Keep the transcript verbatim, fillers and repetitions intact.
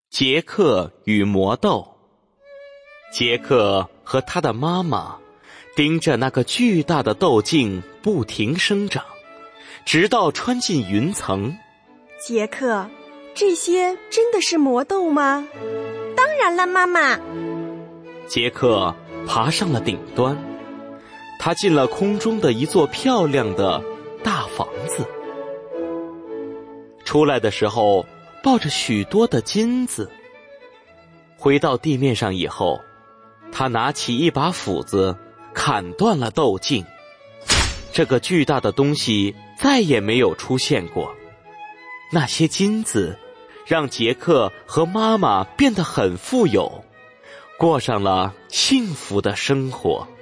杰克与魔豆。杰克和他的妈妈盯着那个巨大的豆茎不停生长，直到穿进云层。 杰克，这些真的是魔豆吗？ 当然了，妈妈。 杰克爬上了顶端，他进了空中的一座漂亮的大房子。出来的时候抱着许多的金子。回到地面上以后，他拿起一把斧子砍断了豆茎。这个巨大的东西再也没有出现过。那些金子让杰克和妈妈变得很富有，过上了幸福的生活。